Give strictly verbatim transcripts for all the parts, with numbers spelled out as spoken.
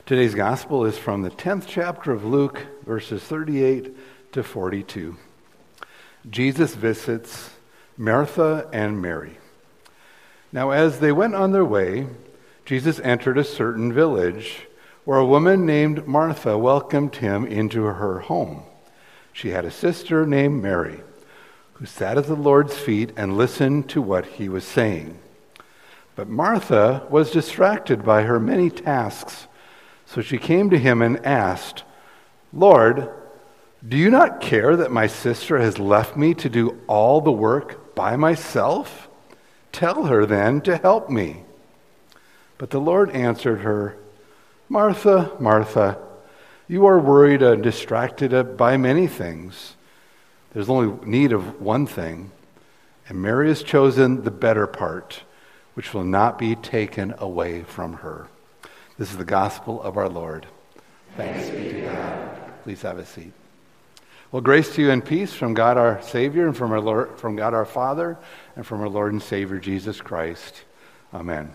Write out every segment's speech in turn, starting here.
Today's gospel is from the tenth chapter of Luke, verses thirty-eight to forty-two. Jesus visits Martha and Mary. Now, as they went on their way, Jesus entered a certain village where a woman named Martha welcomed him into her home. She had a sister named Mary, who sat at the Lord's feet and listened to what he was saying. But Martha was distracted by her many tasks. So she came to him and asked, "Lord, do you not care that my sister has left me to do all the work by myself? Tell her then to help me." But the Lord answered her, "Martha, Martha, you are worried and distracted by many things. There's only need of one thing, and Mary has chosen the better part, which will not be taken away from her." This is the gospel of our Lord. Thanks be to God. Please have a seat. Well, grace to you and peace from God our Savior and from our Lord, from God our Father and from our Lord and Savior Jesus Christ. Amen.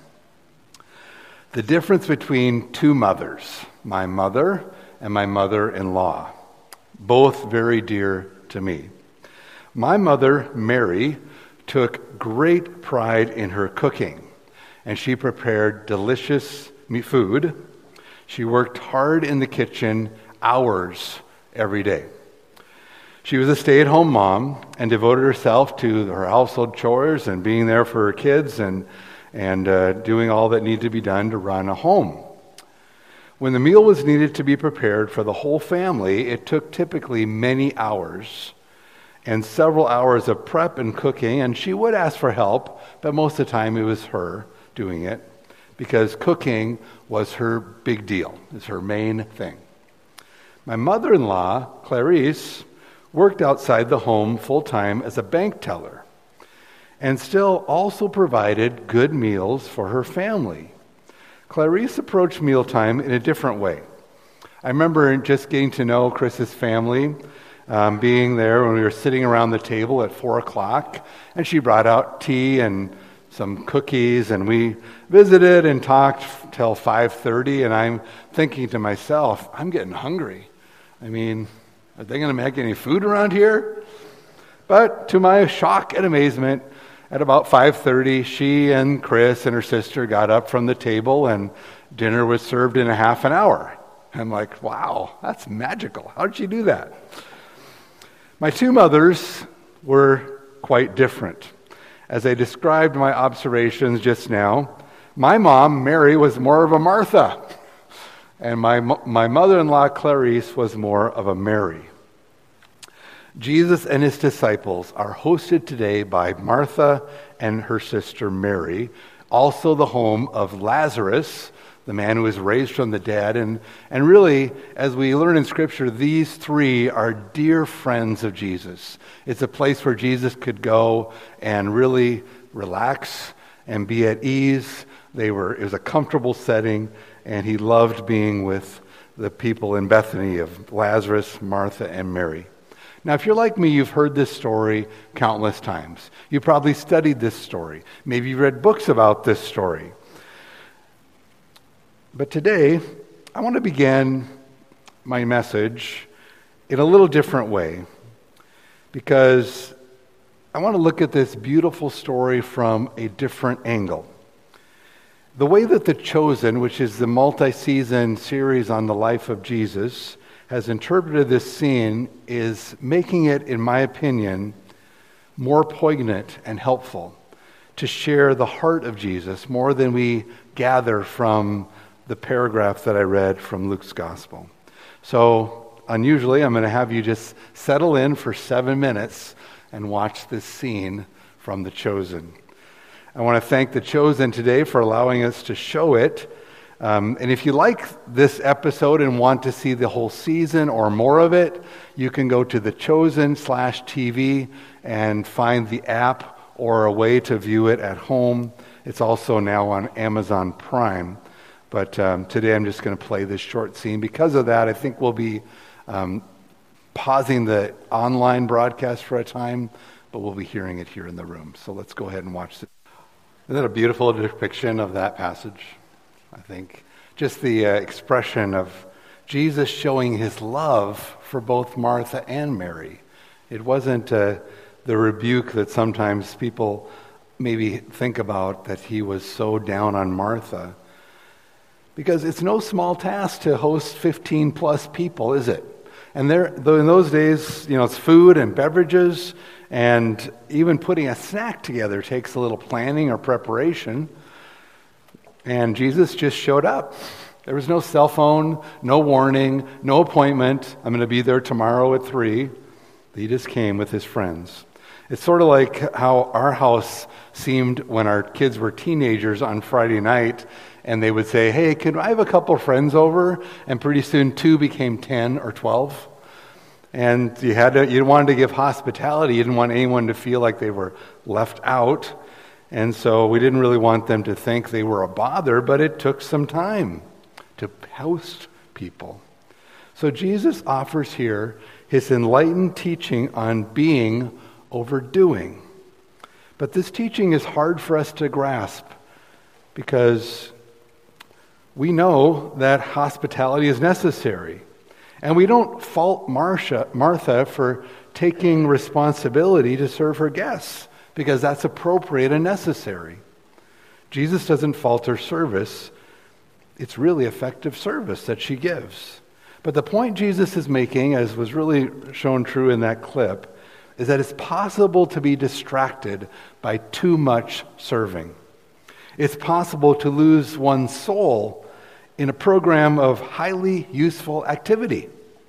The difference between two mothers, my mother and my mother-in-law, both very dear to me. My mother, Mary, took great pride in her cooking, and she prepared delicious food. She worked hard in the kitchen hours every day. She was a stay-at-home mom and devoted herself to her household chores and being there for her kids and, and uh, doing all that needed to be done to run a home. When the meal was needed to be prepared for the whole family, it took typically many hours and several hours of prep and cooking, and she would ask for help, but most of the time it was her doing it, because cooking was her big deal, is her main thing. My mother-in-law, Clarice, worked outside the home full-time as a bank teller and still also provided good meals for her family. Clarice approached mealtime in a different way. I remember just getting to know Chris's family, um, being there when we were sitting around the table at four o'clock, and she brought out tea and some cookies, and we visited and talked till five thirty, and I'm thinking to myself, I'm getting hungry. I mean, are they going to make any food around here? But to my shock and amazement, at about five thirty, she and Chris and her sister got up from the table, and dinner was served in a half an hour. I'm like, wow, that's magical. How did she do that? My two mothers were quite different. As I described my observations just now, my mom, Mary, was more of a Martha, and my my mother-in-law, Clarice, was more of a Mary. Jesus and his disciples are hosted today by Martha and her sister Mary, also the home of Lazarus, the man who was raised from the dead. And, and really, as we learn in Scripture, these three are dear friends of Jesus. It's a place where Jesus could go and really relax and be at ease. They were, it was a comfortable setting, and he loved being with the people in Bethany of Lazarus, Martha, and Mary. Now, if you're like me, you've heard this story countless times. You probably studied this story. Maybe you read books about this story. But today, I want to begin my message in a little different way, because I want to look at this beautiful story from a different angle. The way that The Chosen, which is the multi-season series on the life of Jesus, has interpreted this scene is making it, in my opinion, more poignant and helpful to share the heart of Jesus more than we gather from the paragraph that I read from Luke's gospel. So, unusually, I'm going to have you just settle in for seven minutes and watch this scene from The Chosen. I want to thank The Chosen today for allowing us to show it. Um, and if you like this episode and want to see the whole season or more of it, you can go to The Chosen slash T V and find the app or a way to view it at home. It's also now on Amazon Prime. But um, today I'm just going to play this short scene. Because of that, I think we'll be um, pausing the online broadcast for a time, but we'll be hearing it here in the room. So let's go ahead and watch this. Isn't that a beautiful depiction of that passage? I think just the uh, expression of Jesus showing his love for both Martha and Mary. It wasn't uh, the rebuke that sometimes people maybe think about, that he was so down on Martha. Because it's no small task to host fifteen plus people, is it? And there, though in those days, you know, it's food and beverages, and even putting a snack together takes a little planning or preparation. And Jesus just showed up. There was no cell phone, no warning, no appointment. I'm going to be there tomorrow at three. He just came with his friends. It's sort of like how our house seemed when our kids were teenagers on Friday night, and they would say, hey, can I have a couple of friends over? And pretty soon two became ten or twelve. And you had to, you wanted to give hospitality. You didn't want anyone to feel like they were left out. And so we didn't really want them to think they were a bother, but it took some time to host people. So Jesus offers here his enlightened teaching on being over doing. But this teaching is hard for us to grasp because we know that hospitality is necessary. And we don't fault Marcia, Martha for taking responsibility to serve her guests, because that's appropriate and necessary. Jesus doesn't fault her service. It's really effective service that she gives. But the point Jesus is making, as was really shown true in that clip, is that it's possible to be distracted by too much serving. It's possible to lose one's soul in a program of highly useful activity.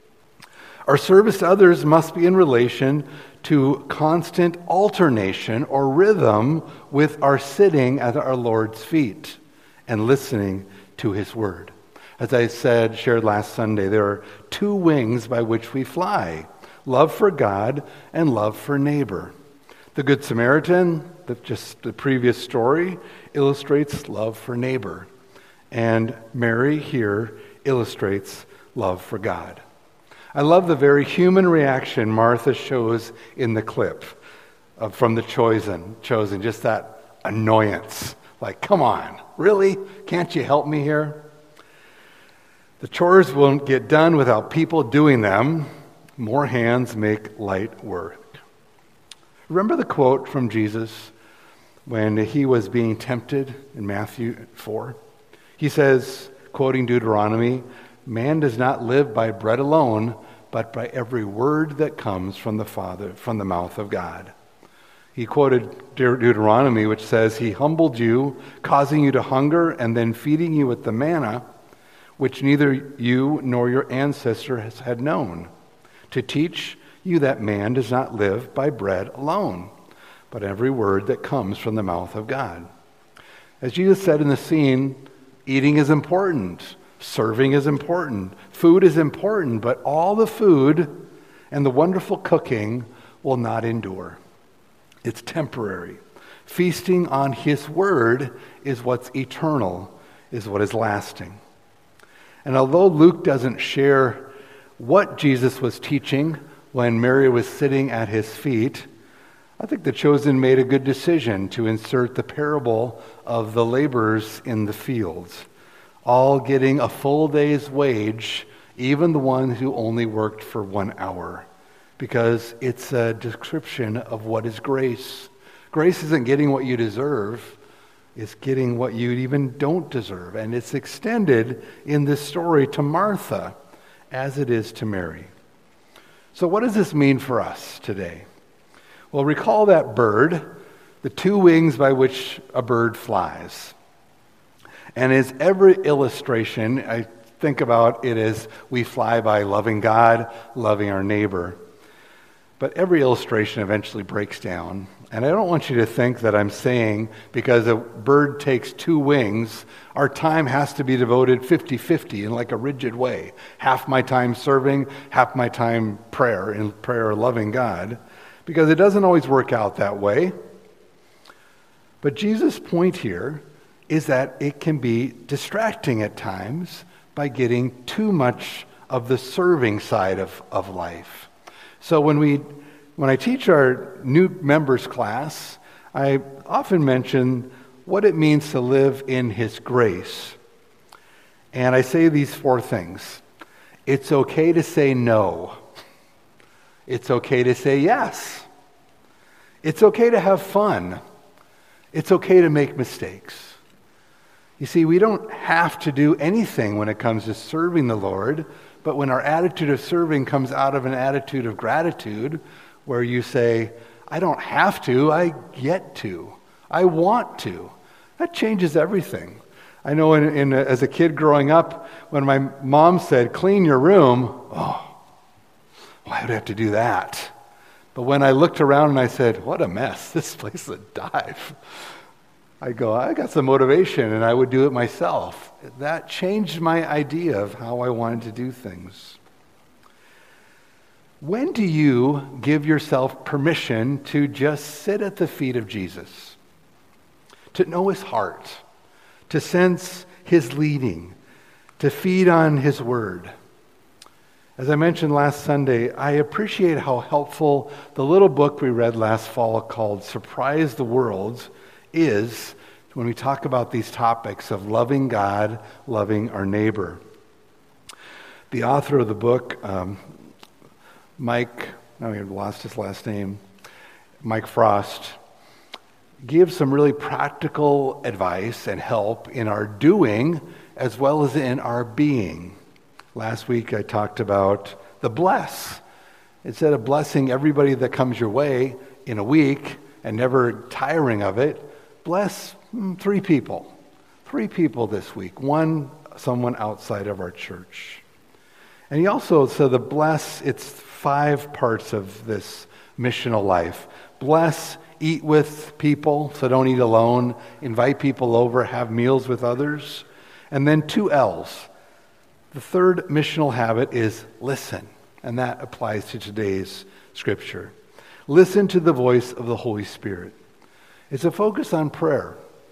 Our service to others must be in relation to constant alternation or rhythm with our sitting at our Lord's feet and listening to his word. As I said, shared last Sunday, there are two wings by which we fly: love for God and love for neighbor. The Good Samaritan, the, just the previous story, illustrates love for neighbor. And Mary here illustrates love for God. I love the very human reaction Martha shows in the clip uh, from the chosen, chosen, just that annoyance. Like, come on, really? Can't you help me here? The chores won't get done without people doing them. More hands make light work. Remember the quote from Jesus when he was being tempted in Matthew four? He says, quoting Deuteronomy, "Man does not live by bread alone, but by every word that comes from the Father, from the mouth of God." He quoted De- Deuteronomy, which says, "He humbled you, causing you to hunger, and then feeding you with the manna, which neither you nor your ancestors had known, to teach you that man does not live by bread alone, but every word that comes from the mouth of God." As Jesus said in the scene, eating is important, serving is important, food is important, but all the food and the wonderful cooking will not endure. It's temporary. Feasting on his word is what's eternal, is what is lasting. And although Luke doesn't share what Jesus was teaching when Mary was sitting at his feet, I think the chosen made a good decision to insert the parable of the laborers in the fields, all getting a full day's wage, even the one who only worked for one hour, because it's a description of what is grace. Grace isn't getting what you deserve. It's getting what you even don't deserve. And it's extended in this story to Martha as it is to Mary. So what does this mean for us today? Well, recall that bird, the two wings by which a bird flies. And as every illustration, I think about it as we fly by loving God, loving our neighbor. But every illustration eventually breaks down. And I don't want you to think that I'm saying because a bird takes two wings, our time has to be devoted fifty-fifty in like a rigid way. Half my time serving, half my time prayer, in prayer loving God. Because it doesn't always work out that way. But Jesus' point here is that it can be distracting at times by getting too much of the serving side of, of life. So when we when I teach our new members class, I often mention what it means to live in his grace. And I say these four things. It's okay to say no. It's okay to say yes. It's okay to have fun. It's okay to make mistakes. You see, we don't have to do anything when it comes to serving the Lord, but when our attitude of serving comes out of an attitude of gratitude, where you say, I don't have to, I get to, I want to, that changes everything. I know in, in, as a kid growing up, when my mom said, clean your room, oh, why would I have to do that? But when I looked around and I said, what a mess, this place is a dive, I go, I got some motivation, and I would do it myself. That changed my idea of how I wanted to do things. When do you give yourself permission to just sit at the feet of Jesus, to know his heart, to sense his leading, to feed on his word? As I mentioned last Sunday, I appreciate how helpful the little book we read last fall called Surprise the World is when we talk about these topics of loving God, loving our neighbor. The author of the book, um, Mike, no, he lost his last name, Mike Frost, gives some really practical advice and help in our doing as well as in our being. Last week I talked about the bless. Instead of blessing everybody that comes your way in a week and never tiring of it, bless three people. Three people this week. One, someone outside of our church. And he also said the bless, it's five parts of this missional life. Bless, eat with people, so don't eat alone. Invite people over, have meals with others. And then two L's. The third missional habit is listen. And that applies to today's scripture. Listen to the voice of the Holy Spirit. It's a focus on prayer.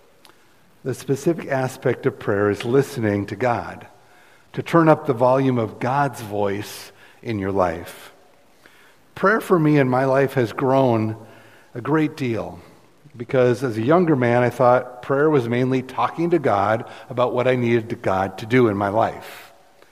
The specific aspect of prayer is listening to God, to turn up the volume of God's voice in your life. Prayer for me in my life has grown a great deal because as a younger man, I thought prayer was mainly talking to God about what I needed God to do in my life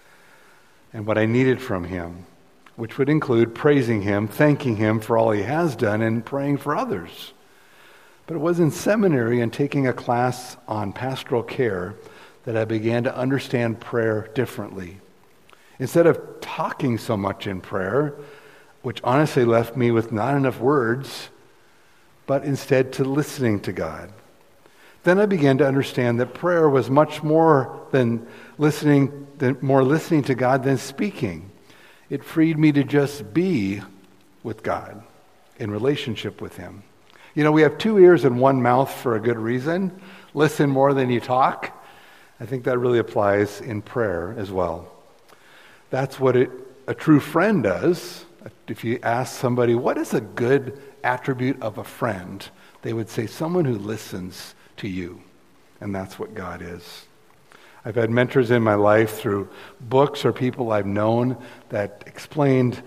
and what I needed from him, which would include praising him, thanking him for all he has done, and praying for others. But it was in seminary and taking a class on pastoral care that I began to understand prayer differently. Instead of talking so much in prayer, which honestly left me with not enough words, but instead to listening to God. Then I began to understand that prayer was much more than listening, than more listening to God than speaking. It freed me to just be with God, in relationship with him. You know, we have two ears and one mouth for a good reason. Listen more than you talk. I think that really applies in prayer as well. That's what it, a true friend does. If you ask somebody, what is a good attribute of a friend? They would say, someone who listens to you. And that's what God is. I've had mentors in my life through books or people I've known that explained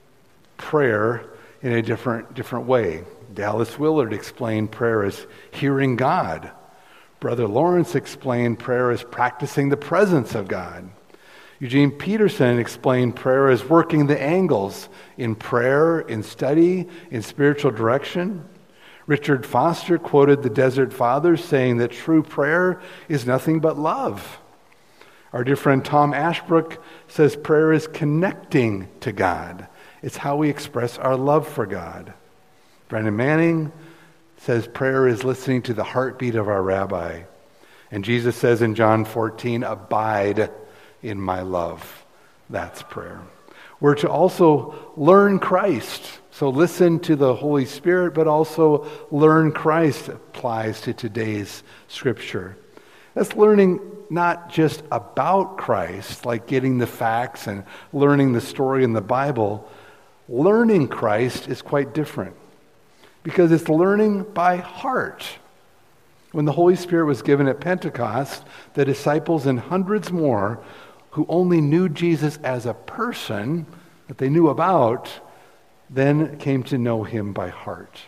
prayer in a different different way. Dallas Willard explained prayer as hearing God. Brother Lawrence explained prayer as practicing the presence of God. Eugene Peterson explained prayer as working the angles in prayer, in study, in spiritual direction. Richard Foster quoted the Desert Fathers saying that true prayer is nothing but love. Our dear friend Tom Ashbrook says prayer is connecting to God. It's how we express our love for God. Brennan Manning says prayer is listening to the heartbeat of our rabbi. And Jesus says in John fourteen, abide in my love. That's prayer. We're to also learn Christ. So listen to the Holy Spirit, but also learn Christ applies to today's scripture. That's learning not just about Christ, like getting the facts and learning the story in the Bible. Learning Christ is quite different because it's learning by heart. When the Holy Spirit was given at Pentecost, the disciples and hundreds more who only knew Jesus as a person that they knew about, then came to know him by heart.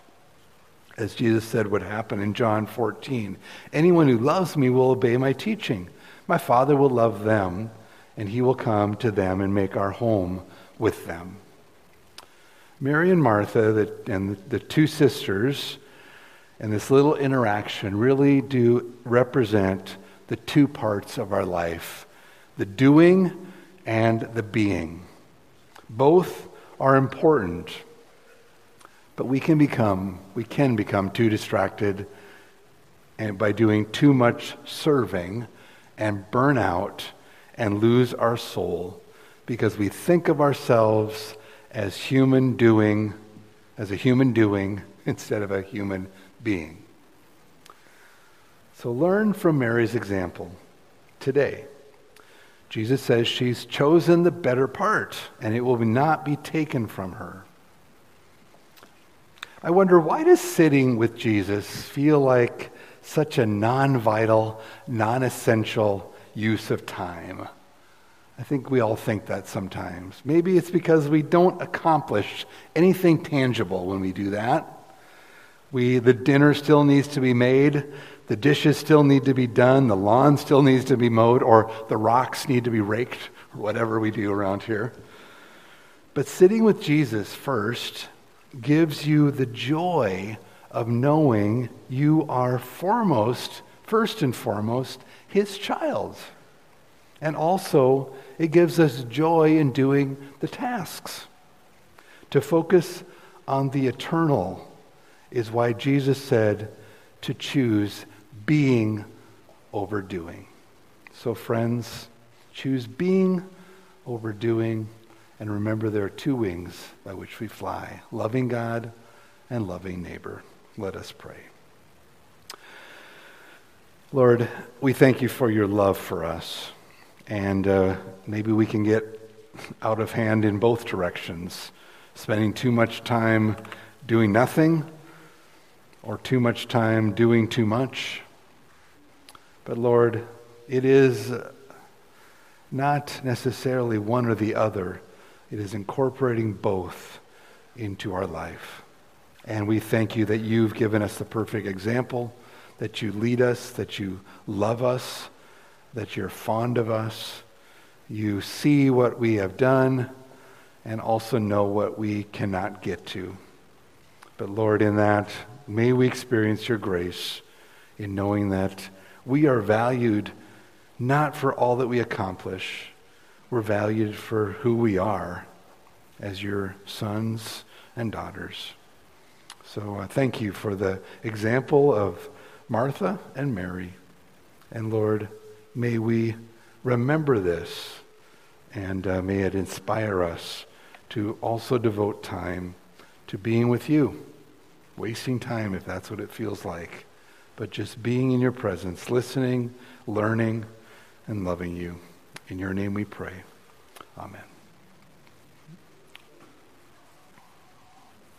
As Jesus said would happen in John fourteen, anyone who loves me will obey my teaching. My Father will love them, and he will come to them and make our home with them. Mary and Martha the, and the, the two sisters and this little interaction really do represent the two parts of our life, the doing and the being. Both are important, but we can become we can become too distracted and by doing too much serving and burn out and lose our soul because we think of ourselves as human doing, as a human doing instead of a human being. So learn from Mary's example today. Jesus says she's chosen the better part, and it will not be taken from her. I wonder, why does sitting with Jesus feel like such a non-vital, non-essential use of time? I think we all think that sometimes. Maybe it's because we don't accomplish anything tangible when we do that. We, the dinner still needs to be made, the dishes still need to be done, the lawn still needs to be mowed, or the rocks need to be raked, or whatever we do around here. But sitting with Jesus first gives you the joy of knowing you are foremost, first and foremost, his child. And also, it gives us joy in doing the tasks. To focus on the eternal is why Jesus said to choose being over doing. So friends, choose being over doing, and remember there are two wings by which we fly, loving God and loving neighbor. Let us pray. Lord, we thank you for your love for us, and uh, maybe we can get out of hand in both directions, spending too much time doing nothing, or too much time doing too much. But Lord, it is not necessarily one or the other. It is incorporating both into our life. And we thank you that you've given us the perfect example, that you lead us, that you love us, that you're fond of us. You see what we have done and also know what we cannot get to. But Lord, in that, may we experience your grace in knowing that we are valued not for all that we accomplish. We're valued for who we are as your sons and daughters. So uh, thank you for the example of Martha and Mary. And Lord, may we remember this, and uh, may it inspire us to also devote time to being with you. Wasting time if that's what it feels like, but just being in your presence, listening, learning, and loving you. In your name we pray. Amen.